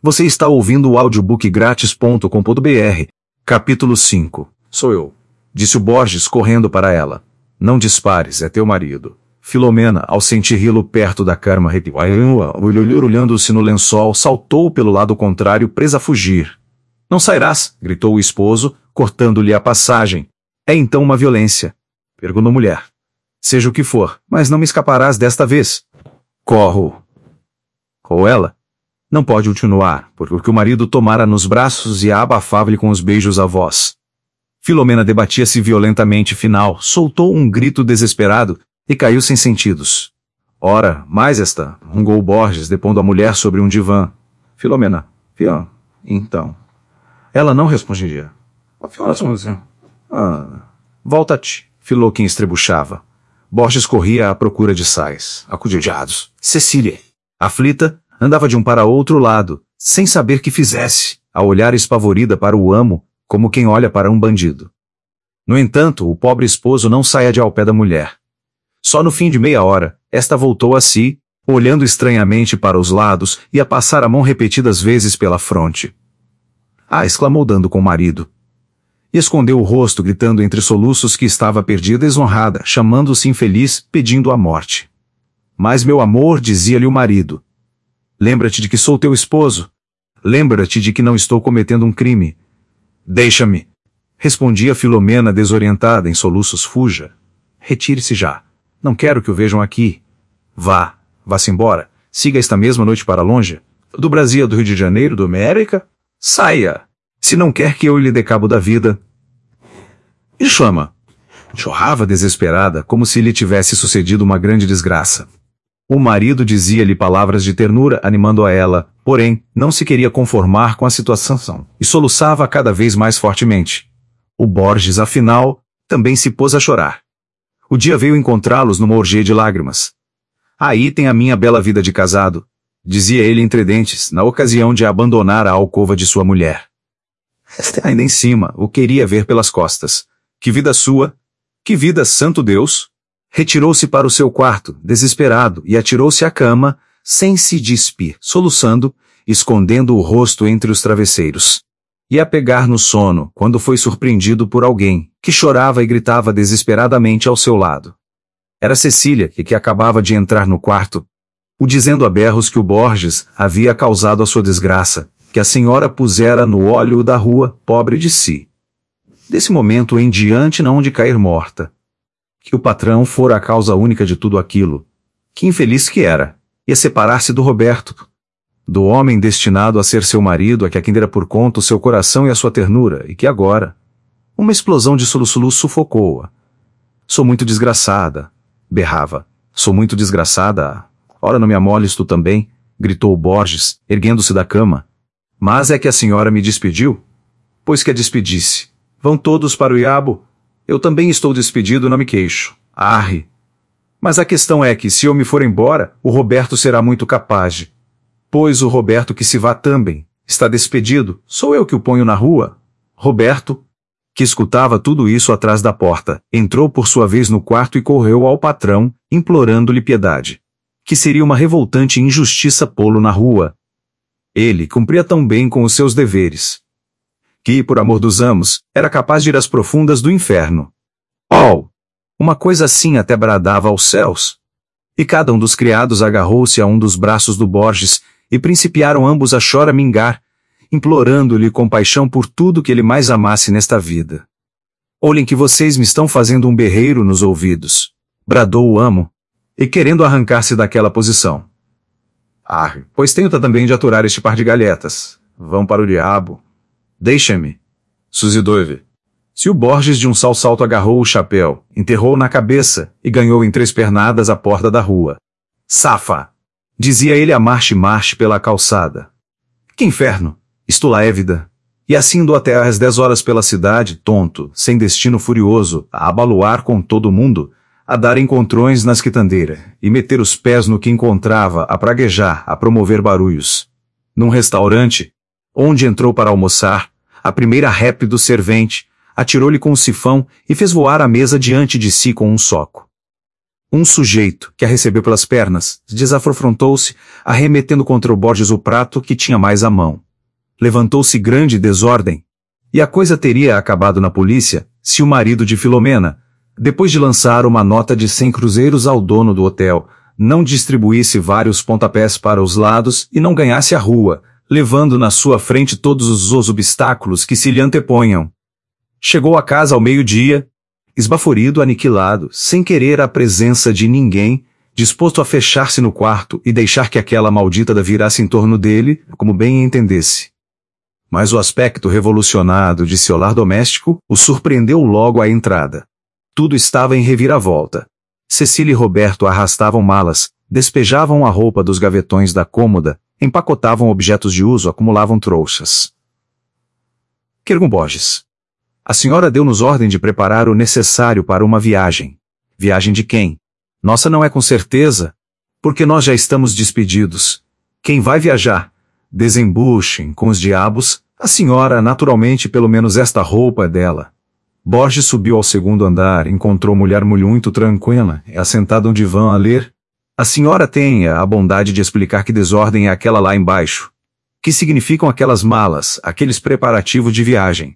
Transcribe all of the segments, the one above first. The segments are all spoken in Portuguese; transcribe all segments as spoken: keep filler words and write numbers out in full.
Você está ouvindo o audiobook grátis ponto com ponto br. Capítulo cinco. Sou eu. Disse o Borges correndo para ela. Não dispares, é teu marido. Filomena, ao sentir-lo perto da cama, arrepiou. Olhando-se no lençol, saltou pelo lado contrário, presa a fugir. Não sairás, gritou o esposo, cortando-lhe a passagem. É então uma violência. Perguntou a mulher. Seja o que for, mas não me escaparás desta vez. Corro. Ou ela? Não pode continuar, porque o marido tomara nos braços e a abafava-lhe com os beijos a voz. Filomena debatia-se violentamente, final, soltou um grito desesperado e caiu sem sentidos. Ora, mais esta, rungou Borges, depondo a mulher sobre um divã. Filomena, Fiona, então. Ela não respondia. Ah, volta-te, filou quem estrebuchava. Borges corria à procura de sais, acudiados. Cecília, aflita, andava de um para outro lado, sem saber que fizesse, a olhar espavorida para o amo, como quem olha para um bandido. No entanto, o pobre esposo não saía de ao pé da mulher. Só no fim de meia hora, esta voltou a si, olhando estranhamente para os lados e a passar a mão repetidas vezes pela fronte. Ah! Exclamou dando com o marido. E escondeu o rosto gritando entre soluços que estava perdida e desonrada, chamando-se infeliz, pedindo a morte. Mas meu amor, dizia-lhe o marido. Lembra-te de que sou teu esposo. Lembra-te de que não estou cometendo um crime. Deixa-me. Respondia Filomena desorientada em soluços. Fuja. Retire-se já. Não quero que o vejam aqui. Vá. Vá-se embora. Siga esta mesma noite para longe. Do Brasil, do Rio de Janeiro, do América. Saia. Se não quer que eu lhe dê cabo da vida. E chama. Chorrava desesperada, como se lhe tivesse sucedido uma grande desgraça. O marido dizia-lhe palavras de ternura, animando a ela, porém, não se queria conformar com a situação, e soluçava cada vez mais fortemente. O Borges, afinal, também se pôs a chorar. O dia veio encontrá-los numa orgia de lágrimas. Aí tem a minha bela vida de casado, dizia ele entre dentes, na ocasião de abandonar a alcova de sua mulher. Esta ainda em cima, o queria ver pelas costas. Que vida sua! Que vida, santo Deus! Retirou-se para o seu quarto, desesperado, e atirou-se à cama, sem se despir, soluçando, escondendo o rosto entre os travesseiros. E a pegar no sono, quando foi surpreendido por alguém, que chorava e gritava desesperadamente ao seu lado. Era Cecília, que, que acabava de entrar no quarto, o dizendo a berros que o Borges havia causado a sua desgraça, que a senhora pusera no óleo da rua, pobre de si. Desse momento em diante não hão de cair morta. Que o patrão fora a causa única de tudo aquilo. Que infeliz que era. Ia separar-se do Roberto. Do homem destinado a ser seu marido, a que atendera por conta o seu coração e a sua ternura, e que agora... Uma explosão de soluço sufocou-a. Sou muito desgraçada, berrava. Sou muito desgraçada. Ora, não me amoles tu também, gritou o Borges, erguendo-se da cama. Mas é que a senhora me despediu? Pois que a despedisse. Vão todos para o iabo? Eu também estou despedido, não me queixo. Arre! Mas a questão é que, se eu me for embora, o Roberto será muito capaz de... Pois o Roberto que se vá também. Está despedido, sou eu que o ponho na rua. Roberto, que escutava tudo isso atrás da porta, entrou por sua vez no quarto e correu ao patrão, implorando-lhe piedade. Que seria uma revoltante injustiça pô-lo na rua. Ele cumpria tão bem com os seus deveres. Que, por amor dos amos, era capaz de ir às profundas do inferno. Oh! Uma coisa assim até bradava aos céus. E cada um dos criados agarrou-se a um dos braços do Borges, e principiaram ambos a choramingar, implorando-lhe compaixão por tudo que ele mais amasse nesta vida. Olhem que vocês me estão fazendo um berreiro nos ouvidos, bradou o amo, e querendo arrancar-se daquela posição. Ah, pois tenho também de aturar este par de galhetas. Vão para o diabo. Deixa-me. Susidove. Se o Borges de um sal salto agarrou o chapéu, enterrou na cabeça e ganhou em três pernadas a porta da rua. Safa! Dizia ele a marche-marche pela calçada. Que inferno! Isto lá é vida. E assim indo até às dez horas pela cidade, tonto, sem destino furioso, a abaluar com todo o mundo, a dar encontrões nas quitandeiras, e meter os pés no que encontrava, a praguejar, a promover barulhos. Num restaurante, onde entrou para almoçar, a primeira rep do servente, atirou-lhe com um sifão e fez voar a mesa diante de si com um soco. Um sujeito, que a recebeu pelas pernas, desafrontou-se, arremetendo contra o Borges o prato que tinha mais à mão. Levantou-se grande desordem. E a coisa teria acabado na polícia, se o marido de Filomena, depois de lançar uma nota de cem cruzeiros ao dono do hotel, não distribuísse vários pontapés para os lados e não ganhasse a rua, levando na sua frente todos os obstáculos que se lhe anteponham. Chegou a casa ao meio-dia, esbaforido, aniquilado, sem querer a presença de ninguém, disposto a fechar-se no quarto e deixar que aquela maldita virasse em torno dele, como bem entendesse. Mas o aspecto revolucionado de seu lar doméstico o surpreendeu logo à entrada. Tudo estava em reviravolta. Cecília e Roberto arrastavam malas, despejavam a roupa dos gavetões da cômoda, empacotavam objetos de uso, acumulavam trouxas. Quergum Borges. A senhora deu-nos ordem de preparar o necessário para uma viagem. Viagem de quem? Nossa não é com certeza, porque nós já estamos despedidos. Quem vai viajar? Desembuchem com os diabos, a senhora, naturalmente, pelo menos esta roupa é dela. Borges subiu ao segundo andar, encontrou mulher muito tranquila, assentada um divã a ler. A senhora tenha a bondade de explicar que desordem é aquela lá embaixo. Que significam aquelas malas, aqueles preparativos de viagem?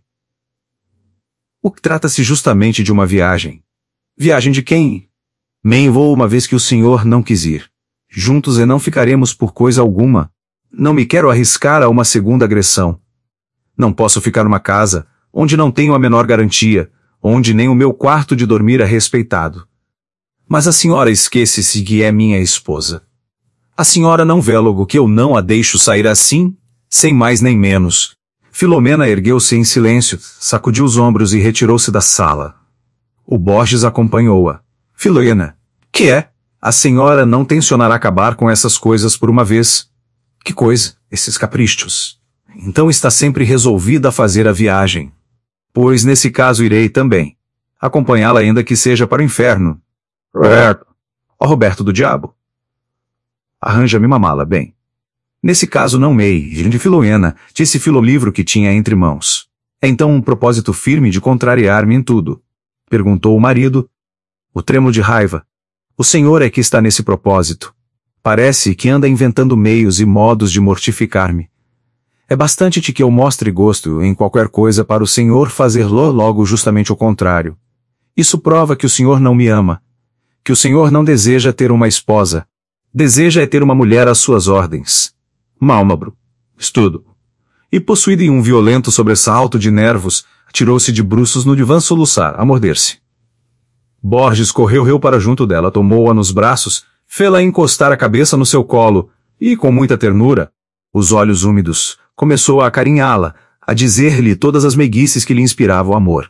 O que trata-se justamente de uma viagem? Viagem de quem? Nem vou uma vez que o senhor não quis ir. Juntos e não ficaremos por coisa alguma. Não me quero arriscar a uma segunda agressão. Não posso ficar numa casa onde não tenho a menor garantia, onde nem o meu quarto de dormir é respeitado. Mas a senhora esquece-se que é minha esposa. A senhora não vê logo que eu não a deixo sair assim, sem mais nem menos. Filomena ergueu-se em silêncio, sacudiu os ombros e retirou-se da sala. O Borges acompanhou-a. Filomena, que é? A senhora não tencionará acabar com essas coisas por uma vez? Que coisa, esses caprichos? Então está sempre resolvida a fazer a viagem. Pois nesse caso irei também. Acompanhá-la ainda que seja para o inferno. Roberto. Ó Roberto do diabo. Arranja-me uma mala, bem. Nesse caso não mei, de Filomena, disse Filo livro que tinha entre mãos. É então um propósito firme de contrariar-me em tudo? Perguntou o marido. O trêmulo de raiva. O senhor é que está nesse propósito. Parece que anda inventando meios e modos de mortificar-me. É bastante-te que eu mostre gosto em qualquer coisa para o senhor fazer-lo logo justamente o contrário. Isso prova que o senhor não me ama. Que o senhor não deseja ter uma esposa. Deseja é ter uma mulher às suas ordens. Málmabro. Estudo. E possuído em um violento sobressalto de nervos, atirou-se de bruços no divã soluçar, a morder-se. Borges correu para junto dela, tomou-a nos braços, fê-la encostar a cabeça no seu colo, e, com muita ternura, os olhos úmidos, começou a acarinhá-la, a dizer-lhe todas as meiguices que lhe inspiravam amor.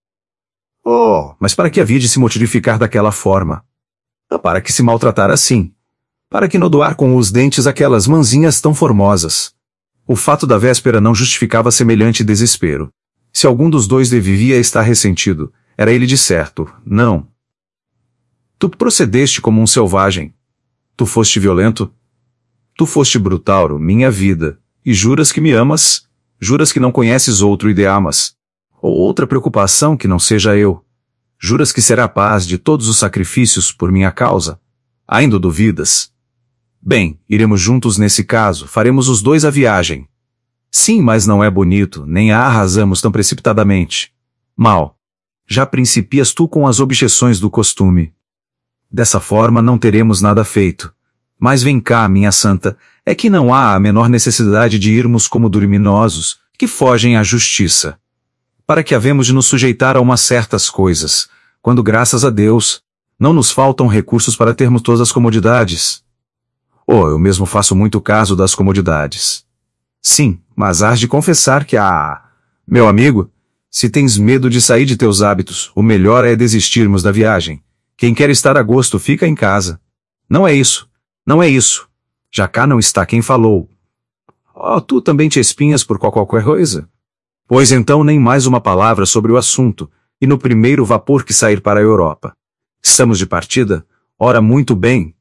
Oh, mas para que havia de se mortificar daquela forma? Para que se maltratar assim? Para que nodoar com os dentes aquelas mãozinhas tão formosas? O fato da véspera não justificava semelhante desespero. Se algum dos dois devia estar ressentido, era ele de certo, não. Tu procedeste como um selvagem. Tu foste violento. Tu foste brutal, minha vida. E juras que me amas? Juras que não conheces outro e te amas? Ou outra preocupação que não seja eu? Juras que será paz de todos os sacrifícios por minha causa? Ainda duvidas? Bem, iremos juntos nesse caso, faremos os dois a viagem. Sim, mas não é bonito, nem a arrasamos tão precipitadamente. Mal. Já principias tu com as objeções do costume. Dessa forma não teremos nada feito. Mas vem cá, minha santa, é que não há a menor necessidade de irmos como dorminosos, que fogem à justiça. Para que havemos de nos sujeitar a umas certas coisas, quando, graças a Deus, não nos faltam recursos para termos todas as comodidades. Oh, eu mesmo faço muito caso das comodidades. Sim, mas hás de confessar que há... Meu amigo, se tens medo de sair de teus hábitos, o melhor é desistirmos da viagem. Quem quer estar a gosto fica em casa. Não é isso. Não é isso. Já cá não está quem falou. Oh, tu também te espinhas por qualquer coisa? Pois então nem mais uma palavra sobre o assunto, e no primeiro vapor que sair para a Europa. Estamos de partida? Ora, muito bem,